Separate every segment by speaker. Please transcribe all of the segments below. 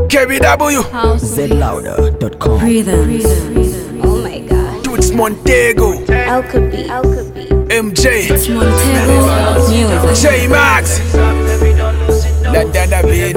Speaker 1: KBW
Speaker 2: zlouder.com.
Speaker 3: Breathe in.
Speaker 4: Oh my god.
Speaker 1: Toots Montego
Speaker 4: Alkabi.
Speaker 1: MJ
Speaker 3: Montego Music.
Speaker 1: J Max London Bean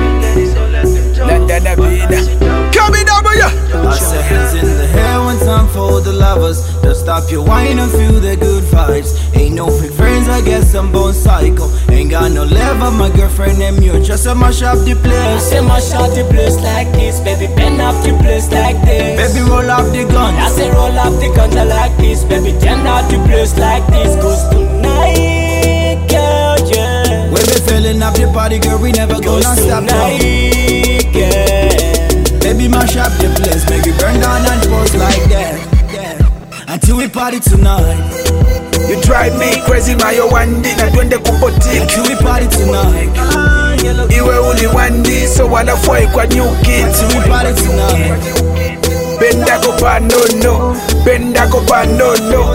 Speaker 1: KBW
Speaker 5: I said hands in the hair one time for the lovers. Don't stop your wine and feel the good vibes. Ain't no fake friends, I guess I'm born psycho. Ain't got no level, my girlfriend and you. Just a mash up the place.
Speaker 6: I say mash up the place like this. Baby, bend up the place like this.
Speaker 5: Baby, roll up the gun.
Speaker 6: I say roll up the guns like this. Baby, turn out the place like this. Cause tonight, girl, yeah.
Speaker 5: We be filling up the party, girl, we never gonna stop.
Speaker 6: Tonight, girl.
Speaker 5: Baby, mash up the place, make it burn down and pose like that, yeah. Until we party tonight.
Speaker 1: You drive me crazy, my wandi na twende kupoti.
Speaker 5: Until we party tonight.
Speaker 1: Iwe uli wandi, so wanafoi kwa new kids.
Speaker 5: Until we party tonight.
Speaker 1: Benda kopa no no, benda kopa no no.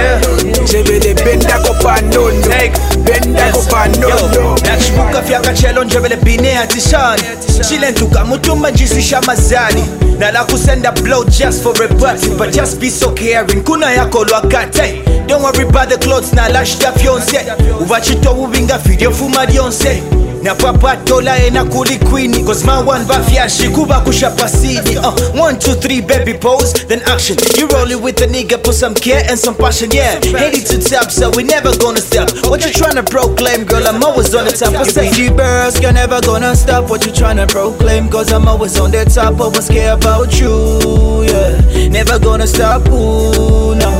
Speaker 1: Jebele benda kopa no no, benda kopa no no.
Speaker 7: Nachibuka fyaka chelo njebele bine atishani. Chile ntuka mutuma jisisha mazani. Nala kusenda blow just for a button, but just be so caring. Kuna yako lwakate. Don't worry about the clothes na lash ya fiance. Uvachito ubinga video fuma dionse. Na papa tola ena kuli queenie. Cause my one bafyashi kuba kusha pasini. 1, 2, 3 baby pose, then action. You rollin' with a nigga, put some care and some passion, yeah. Headed to top, so we never gonna stop. What you tryna proclaim, girl? I'm always on the top. I say
Speaker 5: the birds, you're never gonna stop. What you tryna proclaim? Cause I'm always on the top. Always care about you, yeah. Never gonna stop, ooh, no.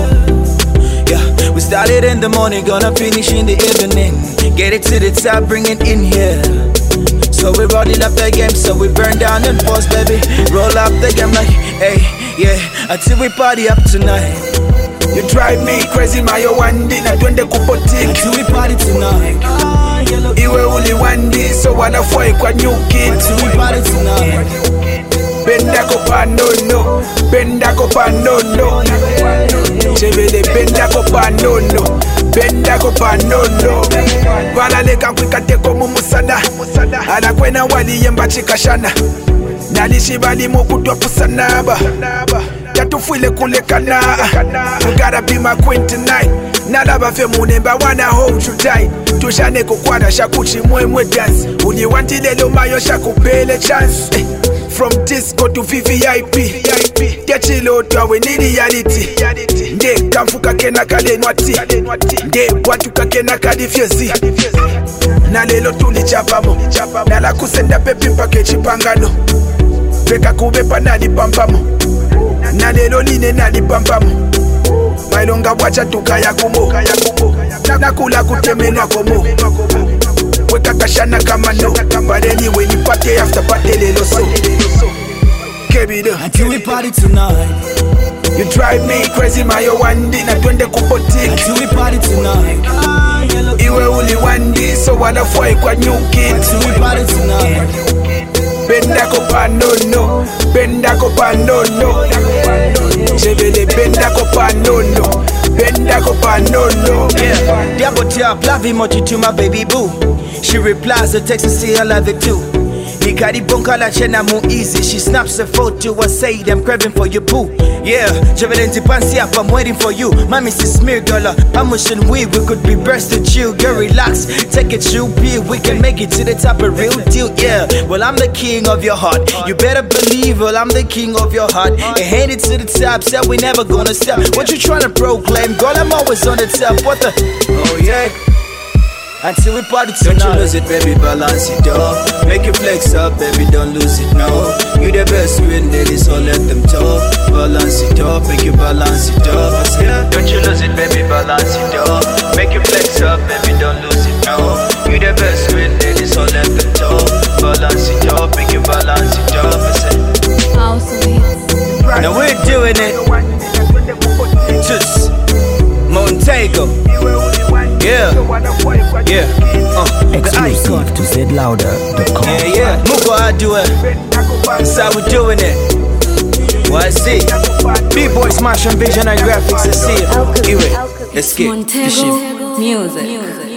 Speaker 5: Yeah, we started in the morning, gonna finish in the evening. Get it to the top, bring it in here. So we rolling up the game, so we burn down and pause, baby. Roll up the game like, hey, yeah. Until we party up tonight.
Speaker 1: You drive me crazy, my wandi na twende kupoti.
Speaker 5: Until we party tonight.
Speaker 1: Iwe uli wandi, so wanafoi kwa new kids.
Speaker 5: Until we party tonight.
Speaker 1: Benda kopa no no, benda kopa no no. Jebele benda kopa no no, benda kopa no no. Vala leka kwikate komu musana. Anakwena wali yemba chikashana. Nalishi bali mokutwa pusanaba. Yatufuile kulekana. You gotta be my queen tonight. Nalaba fe munemba wanna hold you tight. Tushane kukwana shakuchi mwe dance. Uniwantile lo mayo shakupele chance. From disco to VVIP. Yachilo tawe ni reality. Nde kamfuka kena kale nwati. Nde watu kakena kadi fyezi. Na lelo tulichapamo. Nala kusenda pepi mpake chipangano. Peka kubepa nali pampamo. Na lelo line nali pampamo. Mailonga wacha tukaya kumo. Nakula kutemena komo. Weka kashana kama no. But anyway ni party after party lelo so. KBW
Speaker 5: Until we party tonight.
Speaker 1: You drive me crazy, my wandi na twende kupoti.
Speaker 5: Until we party tonight.
Speaker 1: Iwe uli wandi, so wanafoi kwa new kids.
Speaker 5: Until we party tonight.
Speaker 1: Benda kopa no no, benda kopa no no. Jebele benda kopa no no, benda kopa no no.
Speaker 7: yeah. Diabo tap, love emoji to my baby boo. She replies the text and say I love it too. Nikari bonka la chena mo easy. She snaps a photo and say I'm craving for your poo. Yeah, Javelin pansi up, I'm waiting for you. Mommy says smear girl, I'm wishing we could be best to chill. Girl, relax, take it chill pill. We can make it to the top, a real deal. Yeah, well I'm the king of your heart. You better believe, well I'm the king of your heart. And headed to the top, said we never gonna stop. What you tryna proclaim, girl? I'm always on the top. What the? Oh yeah. Until we party tonight.
Speaker 5: Don't you lose it, baby, balance it up. Make it flex up, baby, don't lose it, no. You the best queen, ladies, so let them talk. Balance it up, make you balance it up. Don't you lose it, baby, balance it up. Make it flex up, baby, don't lose it, no. You the best queen, ladies, so let them talk. Balance it up, make you balance it up.
Speaker 3: House Beats.
Speaker 7: Now we're doing it. Just Montego. Yeah.
Speaker 2: Exclusive to zlouder.com.
Speaker 7: Yeah. Muko I do it. That's how we doing it. What I see. B-Boys, Motion Vision and Graphics. I see it. Let's get
Speaker 3: Montego Music.